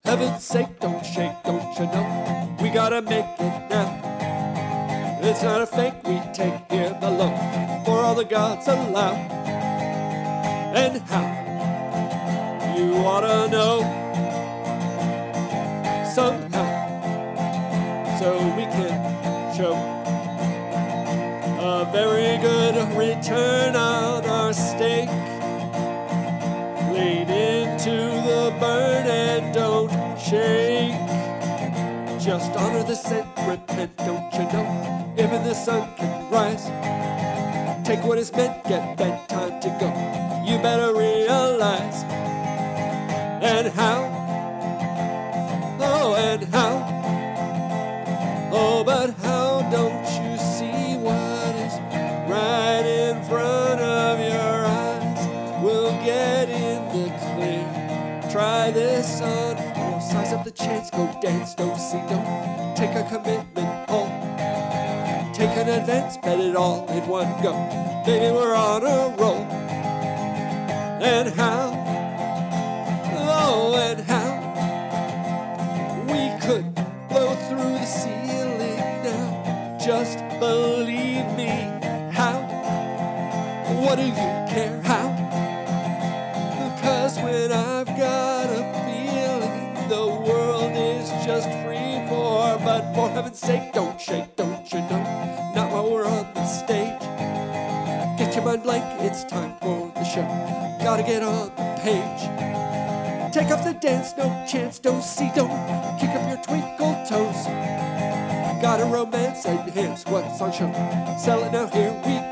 heaven's sake, don't shake, don't you know? We gotta make it now. It's not a fake we take here below, for all the gods allow. And how? You oughta know. Somehow, so we can show a very good return on our stake. Lean into the burn and don't shake. Just honor the scent, repent, don't you know? Even the sun can rise. Take what is meant, get bedtime to go. You better realize. And how? Oh, and how? Oh, but how don't you see what is right in front of your eyes? We'll get in the clear. Try this on. Oh, size up the chance, go dance, don't see, don't take a commitment, oh. Take an advance, bet it all in one go. Baby, we're on a roll. And how? Oh, and how? We could blow through the ceiling now. Just believe me. How? What do you care? How? Because when I've got a feeling the world is just free for, but for heaven's sake, don't shake, don't you know? Not while we're on the stage. Get your mind blank, it's time for the show. Gotta get on the page. Take off the dance, no chance, don't see, don't kick up your twinkle toes. Got a romance, enhance what's on show. Sell it now, here we go.